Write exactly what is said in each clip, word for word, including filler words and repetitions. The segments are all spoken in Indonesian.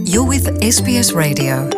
You're with S B S Radio.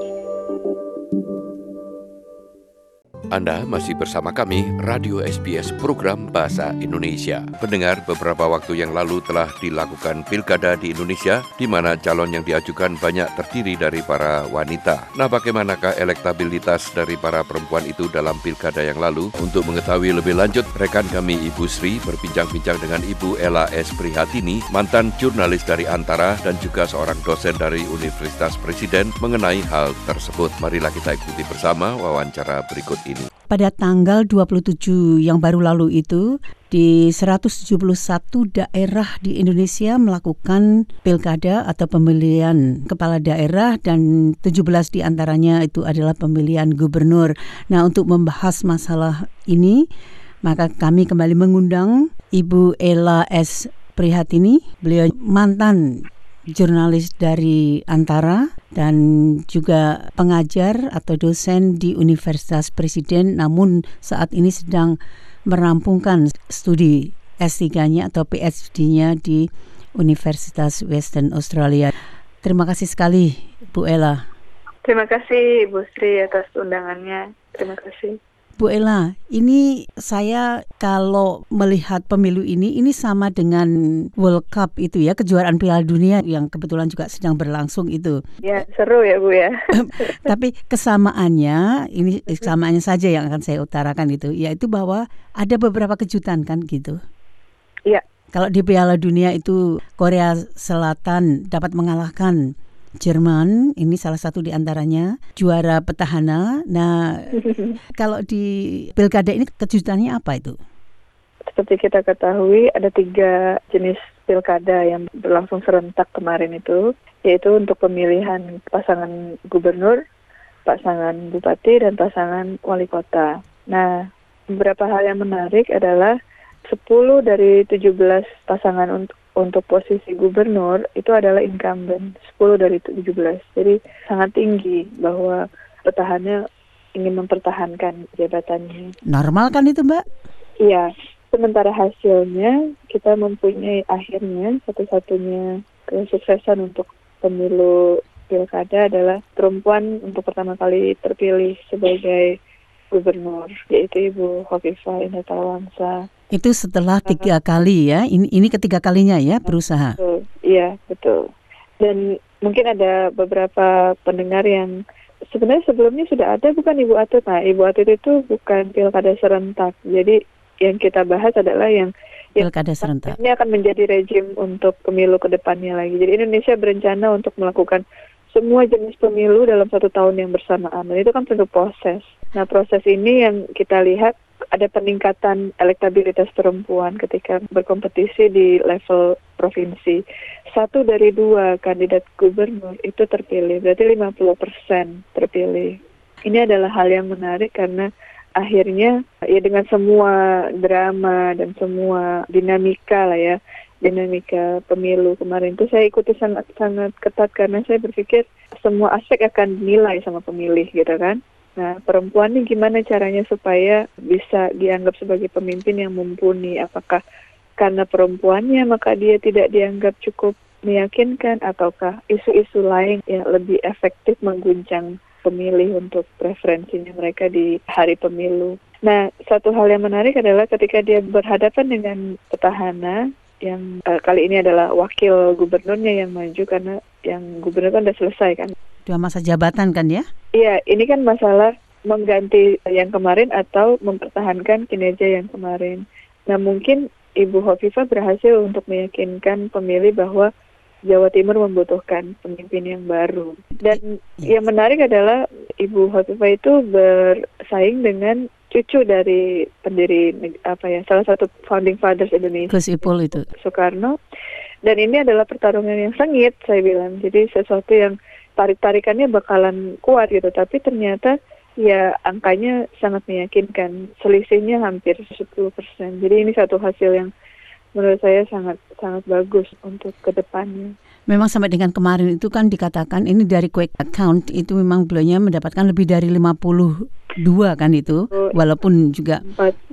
Anda masih bersama kami, Radio S B S Program Bahasa Indonesia. Pendengar, beberapa waktu yang lalu telah dilakukan pilkada di Indonesia, di mana calon yang diajukan banyak terdiri dari para wanita. Nah, bagaimanakah elektabilitas dari para perempuan itu dalam pilkada yang lalu? Untuk mengetahui lebih lanjut, rekan kami Ibu Sri berbincang-bincang dengan Ibu Ella S. Prihatini, mantan jurnalis dari Antara dan juga seorang dosen dari Universitas Presiden mengenai hal tersebut. Marilah kita ikuti bersama wawancara berikut ini. Pada tanggal dua puluh tujuh yang baru lalu itu, di seratus tujuh puluh satu daerah di Indonesia melakukan pilkada atau pemilihan kepala daerah, dan tujuh belas di antaranya itu adalah pemilihan gubernur. Nah, untuk membahas masalah ini, maka kami kembali mengundang Ibu Ella S. Prihatini. Beliau mantan jurnalis dari Antara dan juga pengajar atau dosen di Universitas Presiden, namun saat ini sedang merampungkan studi S tiga-nya atau P H D-nya di Universitas Western Australia. Terima kasih sekali, Bu Ella. Terima kasih, Ibu Sri, atas undangannya. Terima kasih. Bu Ella, ini saya kalau melihat pemilu ini, ini sama dengan World Cup itu ya, kejuaraan Piala Dunia yang kebetulan juga sedang berlangsung itu. Ya, seru ya Bu ya. Tapi kesamaannya, ini kesamaannya saja yang akan saya utarakan itu, yaitu bahwa ada beberapa kejutan kan gitu. Iya. Kalau di Piala Dunia itu Korea Selatan dapat mengalahkan Jerman, ini salah satu di antaranya, juara petahana. Nah, kalau di pilkada ini kejutannya apa itu? Seperti kita ketahui, ada tiga jenis pilkada yang berlangsung serentak kemarin itu, yaitu untuk pemilihan pasangan gubernur, pasangan bupati, dan pasangan wali kota. Nah, beberapa hal yang menarik adalah sepuluh dari tujuh belas pasangan untuk untuk posisi gubernur itu adalah incumbent, sepuluh dari tujuh belas. Jadi sangat tinggi bahwa petahana ingin mempertahankan jabatannya. Normal kan itu, Mbak? Iya. Sementara hasilnya kita mempunyai akhirnya satu-satunya kesuksesan untuk pemilu pilkada adalah perempuan untuk pertama kali terpilih sebagai gubernur, yaitu Ibu Hovifah Indar Parawansa. Itu setelah tiga kali ya, ini ini ketiga kalinya ya berusaha. Betul, iya betul. Dan mungkin ada beberapa pendengar yang sebenarnya sebelumnya sudah ada, bukan Ibu Atut. Nah, Ibu Atut itu bukan pilkada serentak. Jadi yang kita bahas adalah yang pilkada serentak. Ini akan menjadi rejim untuk pemilu ke depannya lagi. Jadi Indonesia berencana untuk melakukan semua jenis pemilu dalam satu tahun yang bersamaan. Dan itu kan perlu proses. Nah, proses ini yang kita lihat ada peningkatan elektabilitas perempuan ketika berkompetisi di level provinsi. Satu dari dua kandidat gubernur itu terpilih, berarti lima puluh persen terpilih. Ini adalah hal yang menarik karena akhirnya ya dengan semua drama dan semua dinamika lah ya, dinamika pemilu kemarin itu saya ikuti sangat-sangat ketat karena saya berpikir semua aspek akan dinilai sama pemilih gitu kan. Nah, perempuan ini gimana caranya supaya bisa dianggap sebagai pemimpin yang mumpuni? Apakah karena perempuannya maka dia tidak dianggap cukup meyakinkan, ataukah isu-isu lain yang lebih efektif mengguncang pemilih untuk preferensinya mereka di hari pemilu? Nah, satu hal yang menarik adalah ketika dia berhadapan dengan petahana yang uh, kali ini adalah wakil gubernurnya yang maju, karena yang gubernur kan sudah selesai kan. Dua masa jabatan kan ya? Iya, ini kan masalah mengganti yang kemarin atau mempertahankan kinerja yang kemarin. Nah, mungkin Ibu Hovifah berhasil untuk meyakinkan pemilih bahwa Jawa Timur membutuhkan pemimpin yang baru. Dan yes. Yang menarik adalah Ibu Hovifah itu bersaing dengan cucu dari pendiri apa ya, salah satu founding fathers Indonesia, Gus Ipul itu, Soekarno. Dan ini adalah pertarungan yang sengit, saya bilang. Jadi sesuatu yang tarik-tarikannya bakalan kuat gitu, tapi ternyata ya angkanya sangat meyakinkan, selisihnya hampir sepuluh persen. Jadi ini satu hasil yang menurut saya sangat sangat bagus untuk ke depannya. Memang sampai dengan kemarin itu kan dikatakan ini dari quick account itu memang beliaunya mendapatkan lebih dari lima puluh dua kan itu, oh, walaupun juga empat, ya.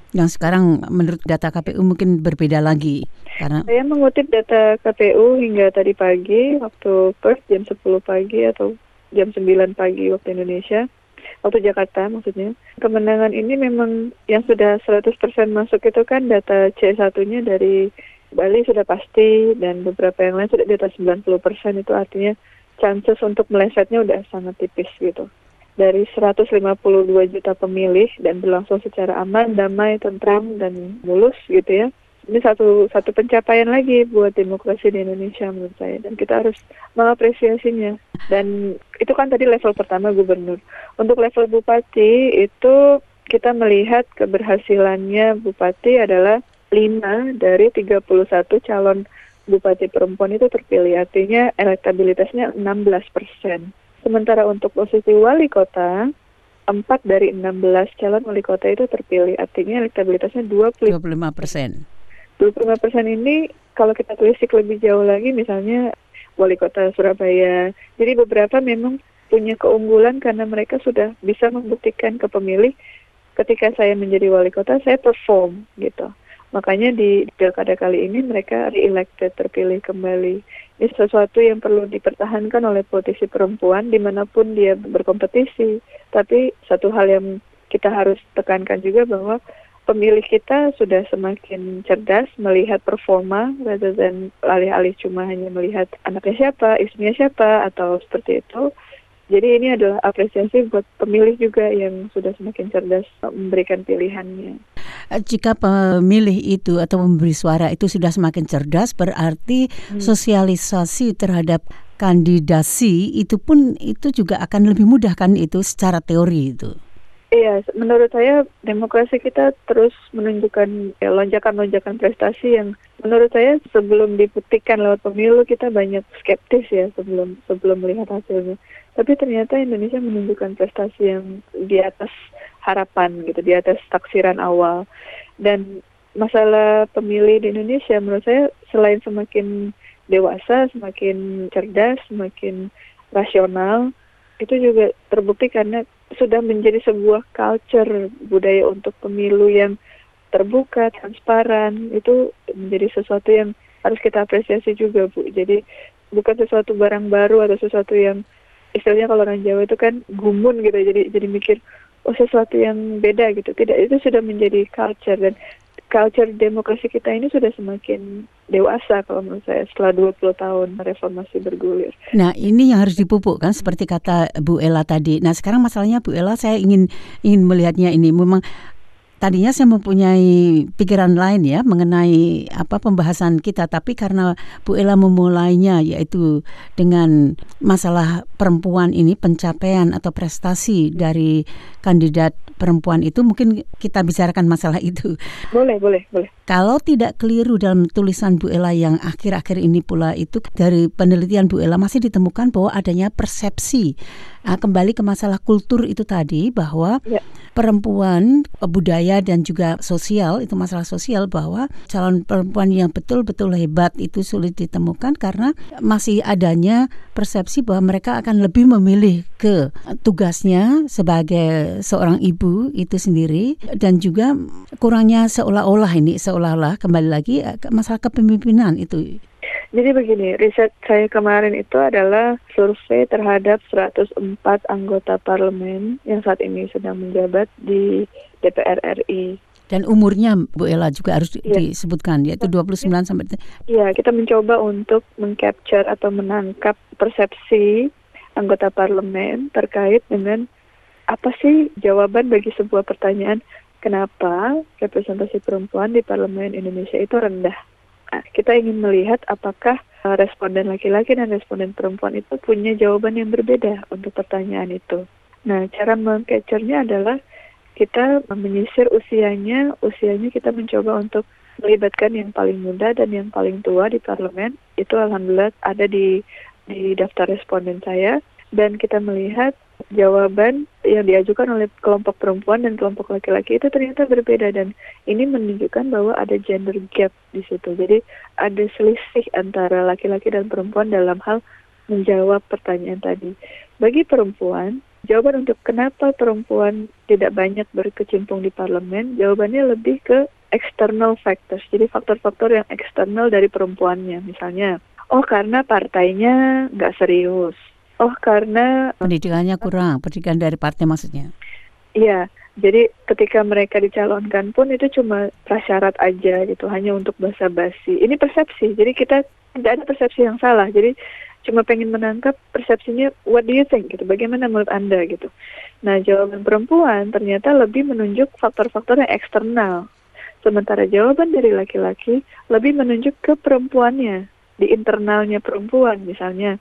Yang sekarang menurut data K P U mungkin berbeda lagi. Karena Saya mengutip data K P U hingga tadi pagi, waktu Perth jam sepuluh pagi atau jam sembilan pagi waktu Indonesia, waktu Jakarta maksudnya. Kemenangan ini memang yang sudah seratus persen masuk itu kan data C satu-nya dari Bali sudah pasti, dan beberapa yang lain sudah di atas sembilan puluh persen, itu artinya chances untuk melesetnya udah sangat tipis gitu. Dari seratus lima puluh dua juta pemilih dan berlangsung secara aman, damai, tentram, dan mulus gitu ya. Ini satu satu pencapaian lagi buat demokrasi di Indonesia menurut saya, dan kita harus mengapresiasinya. Dan itu kan tadi level pertama gubernur. Untuk level bupati itu kita melihat keberhasilannya bupati adalah lima dari tiga puluh satu calon bupati perempuan itu terpilih, artinya elektabilitasnya enam belas persen. Sementara untuk posisi wali kota, empat dari enam belas calon wali kota itu terpilih, artinya elektabilitasnya dua puluh lima persen. dua puluh lima persen ini kalau kita telisik lebih jauh lagi, misalnya wali kota Surabaya. Jadi beberapa memang punya keunggulan karena mereka sudah bisa membuktikan ke pemilih, ketika saya menjadi wali kota, saya perform gitu. Makanya di pilkada kali ini mereka re-elected, terpilih kembali. Ini sesuatu yang perlu dipertahankan oleh politisi perempuan dimanapun dia berkompetisi. Tapi satu hal yang kita harus tekankan juga bahwa pemilih kita sudah semakin cerdas melihat performa, rather than alih-alih cuma hanya melihat anaknya siapa, istrinya siapa, atau seperti itu. Jadi ini adalah apresiasi buat pemilih juga yang sudah semakin cerdas memberikan pilihannya. Jika pemilih itu atau memberi suara itu sudah semakin cerdas, berarti hmm. sosialisasi terhadap kandidasi itu pun itu juga akan lebih mudah kan itu secara teori itu. Iya, menurut saya demokrasi kita terus menunjukkan ya, lonjakan-lonjakan prestasi yang menurut saya sebelum dibuktikan lewat pemilu kita banyak skeptis ya sebelum sebelum melihat hasilnya. Tapi ternyata Indonesia menunjukkan prestasi yang di atas harapan gitu, di atas taksiran awal. Dan masalah pemilih di Indonesia menurut saya selain semakin dewasa, semakin cerdas, semakin rasional, itu juga terbukti karena sudah menjadi sebuah culture budaya untuk pemilu yang terbuka, transparan. Itu menjadi sesuatu yang harus kita apresiasi juga, Bu. Jadi bukan sesuatu barang baru atau sesuatu yang istilahnya kalau orang Jawa itu kan gumun gitu. Jadi jadi mikir oh sesuatu yang beda gitu. Tidak, itu sudah menjadi culture, dan culture demokrasi kita ini sudah semakin dewasa kalau menurut saya setelah dua puluh tahun reformasi bergulir. Nah, ini yang harus dipupuk kan seperti kata Bu Ella tadi. Nah, sekarang masalahnya Bu Ella, saya ingin ingin melihatnya ini memang tadinya saya mempunyai pikiran lain ya mengenai apa pembahasan kita, tapi karena Bu Ella memulainya yaitu dengan masalah perempuan ini, pencapaian atau prestasi dari kandidat perempuan itu, mungkin kita bicarakan masalah itu. Boleh, boleh, boleh. Kalau tidak keliru dalam tulisan Bu Ella yang akhir-akhir ini pula itu, dari penelitian Bu Ella masih ditemukan bahwa adanya persepsi. Nah, kembali ke masalah kultur itu tadi, bahwa ya. perempuan, budaya dan juga sosial, itu masalah sosial, bahwa calon perempuan yang betul-betul hebat itu sulit ditemukan karena masih adanya persepsi bahwa mereka akan lebih memilih ke tugasnya sebagai seorang ibu itu sendiri, dan juga kurangnya seolah-olah ini seolah-olah kembali lagi masalah kepemimpinan itu. Jadi begini, riset saya kemarin itu adalah survei terhadap seratus empat anggota parlemen yang saat ini sedang menjabat di D P R R I. Dan umurnya Bu Ella juga harus ya. disebutkan, yaitu dua puluh sembilan sampai... Iya, kita mencoba untuk mengcapture atau menangkap persepsi anggota parlemen terkait dengan apa sih jawaban bagi sebuah pertanyaan, kenapa representasi perempuan di parlemen Indonesia itu rendah. Nah, kita ingin melihat apakah responden laki-laki dan responden perempuan itu punya jawaban yang berbeda untuk pertanyaan itu. Nah, cara meng-capture-nya adalah kita menyisir usianya, usianya kita mencoba untuk melibatkan yang paling muda dan yang paling tua di parlemen. Itu alhamdulillah ada di di daftar responden saya, dan kita melihat jawaban yang diajukan oleh kelompok perempuan dan kelompok laki-laki itu ternyata berbeda, dan ini menunjukkan bahwa ada gender gap di situ. Jadi ada selisih antara laki-laki dan perempuan dalam hal menjawab pertanyaan tadi. Bagi perempuan, Jawaban untuk kenapa perempuan tidak banyak berkecimpung di parlemen, jawabannya lebih ke external factors. Jadi faktor-faktor yang eksternal dari perempuannya. Misalnya, oh karena partainya nggak serius. Oh karena pendidikannya kurang, pendidikan dari partai maksudnya. Iya, jadi ketika mereka dicalonkan pun itu cuma prasyarat aja gitu, hanya untuk basa-basi. Ini persepsi, jadi kita tidak ada persepsi yang salah. Jadi cuma pengen menangkap persepsinya, what do you think gitu, bagaimana menurut Anda gitu. Nah, jawaban perempuan ternyata lebih menunjuk faktor-faktor yang eksternal. Sementara jawaban dari laki-laki lebih menunjuk ke perempuannya, di internalnya perempuan misalnya.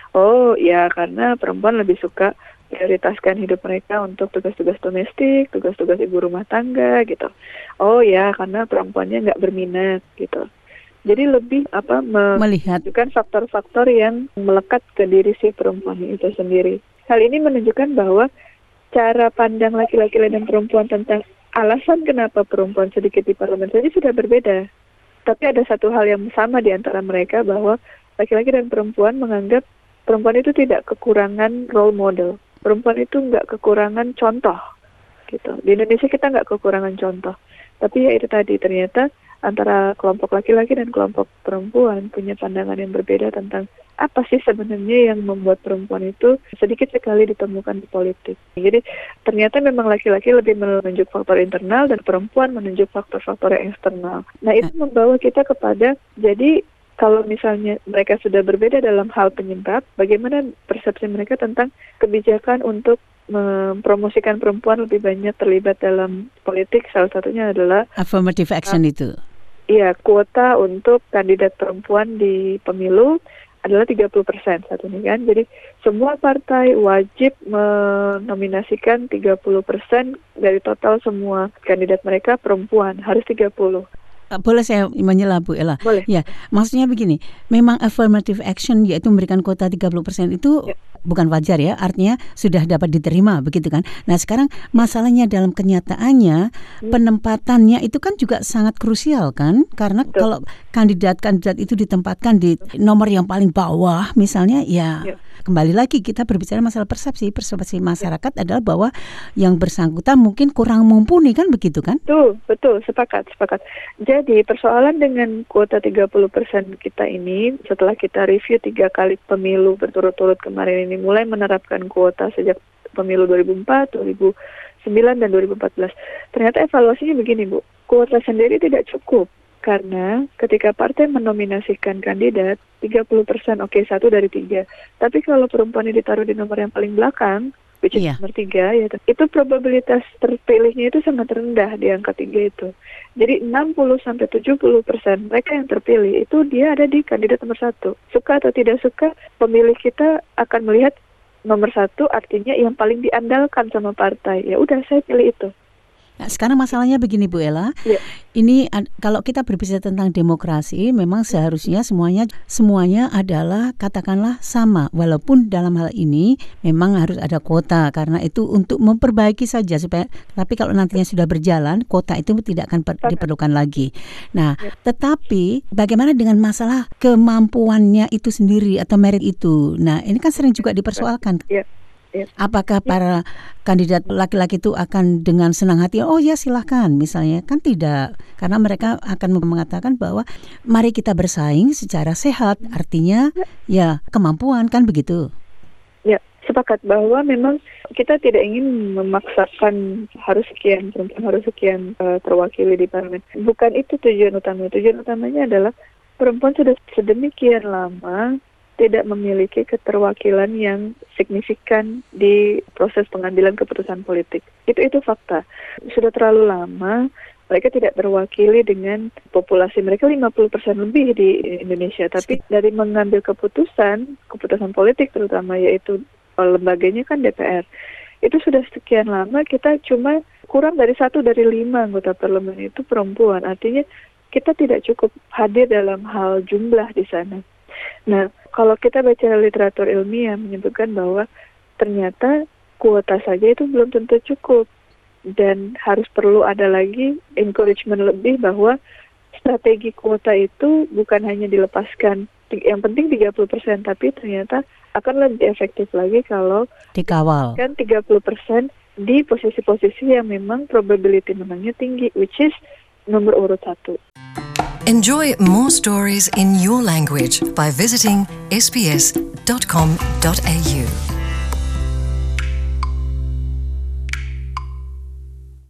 Oh ya, karena perempuan lebih suka prioritaskan hidup mereka untuk tugas-tugas domestik, tugas-tugas ibu rumah tangga gitu. Oh ya, karena perempuannya nggak berminat gitu. Jadi lebih apa melihat menunjukkan faktor-faktor yang melekat ke diri si perempuan itu sendiri. Hal ini menunjukkan bahwa cara pandang laki-laki dan perempuan tentang alasan kenapa perempuan sedikit di parlemen saja sudah berbeda. Tapi ada satu hal yang sama di antara mereka, bahwa laki-laki dan perempuan menganggap perempuan itu tidak kekurangan role model. Perempuan itu nggak kekurangan contoh, gitu. Di Indonesia kita nggak kekurangan contoh. Tapi ya itu tadi, ternyata antara kelompok laki-laki dan kelompok perempuan punya pandangan yang berbeda tentang apa sih sebenarnya yang membuat perempuan itu sedikit sekali ditemukan di politik. Jadi ternyata memang laki-laki lebih menunjuk faktor internal dan perempuan menunjuk faktor-faktor yang eksternal. Nah itu membawa kita kepada, jadi kalau misalnya mereka sudah berbeda dalam hal penyebab, bagaimana persepsi mereka tentang kebijakan untuk mempromosikan perempuan lebih banyak terlibat dalam politik. Salah satunya adalah affirmative action uh, itu. Iya, kuota untuk kandidat perempuan di pemilu adalah tiga puluh persen saat ini kan. Jadi semua partai wajib menominasikan tiga puluh persen dari total semua kandidat mereka perempuan, harus tiga puluh. Boleh saya menyela Bu Ella? Boleh. Ya, maksudnya begini, memang affirmative action yaitu memberikan kuota tiga puluh persen itu ya. Bukan wajar ya, artinya sudah dapat diterima begitu kan. Nah sekarang masalahnya dalam kenyataannya hmm. penempatannya itu kan juga sangat krusial kan. Karena Betul. Kalau kandidat-kandidat itu ditempatkan di nomor yang paling bawah misalnya ya, ya. Kembali lagi kita berbicara masalah persepsi. Persepsi masyarakat ya. Adalah bahwa yang bersangkutan mungkin kurang mumpuni kan begitu kan. Betul, betul, sepakat, sepakat. Jadi persoalan dengan kuota tiga puluh persen kita ini, setelah kita review tiga kali pemilu berturut-turut kemarin ini, mulai menerapkan kuota sejak pemilu dua ribu empat, dua ribu sembilan, dan dua ribu empat belas. Ternyata evaluasinya begini Bu, kuota sendiri tidak cukup. Karena ketika partai menominasikan kandidat, tiga puluh persen oke, okay, satu dari tiga. Tapi kalau perempuan ini ditaruh di nomor yang paling belakang, which is yeah. nomor tiga, ya, itu probabilitas terpilihnya itu sangat rendah di angka tiga itu. Jadi enam puluh sampai tujuh puluh persen mereka yang terpilih itu dia ada di kandidat nomor satu. Suka atau tidak suka, pemilih kita akan melihat nomor satu artinya yang paling diandalkan sama partai. Ya udah, saya pilih itu. Nah, sekarang masalahnya begini Bu Ella, ya. Ini kalau kita berbicara tentang demokrasi, memang seharusnya semuanya semuanya adalah katakanlah sama, walaupun dalam hal ini memang harus ada kuota karena itu untuk memperbaiki saja supaya. Tapi kalau nantinya sudah berjalan, kuota itu tidak akan per, diperlukan lagi. Nah, ya. Tetapi bagaimana dengan masalah kemampuannya itu sendiri atau merit itu? Nah, ini kan sering juga dipersoalkan. Ya. Apakah para kandidat laki-laki itu akan dengan senang hati, oh ya silahkan misalnya, kan tidak. Karena mereka akan mengatakan bahwa mari kita bersaing secara sehat, artinya ya kemampuan kan begitu. Ya, sepakat bahwa memang kita tidak ingin memaksakan harus sekian, perempuan harus sekian uh, terwakili di parlemen. Bukan itu tujuan utama. Tujuan utamanya adalah perempuan sudah sedemikian lama tidak memiliki keterwakilan yang signifikan di proses pengambilan keputusan politik. Itu itu fakta. Sudah terlalu lama mereka tidak terwakili dengan populasi mereka lima puluh persen lebih di Indonesia. Tapi dari mengambil keputusan, keputusan politik terutama, yaitu lembaganya kan D P R. Itu sudah sekian lama kita cuma kurang dari satu dari lima anggota parlemen itu perempuan. Artinya kita tidak cukup hadir dalam hal jumlah di sana. Nah, kalau kita baca literatur ilmiah menyebutkan bahwa ternyata kuota saja itu belum tentu cukup dan harus perlu ada lagi encouragement lebih bahwa strategi kuota itu bukan hanya dilepaskan yang penting tiga puluh persen, tapi ternyata akan lebih efektif lagi kalau dikawal kan tiga puluh persen di posisi-posisi yang memang probability menangnya tinggi, which is nomor urut satu. Enjoy more stories in your language by visiting s b s dot com dot a u.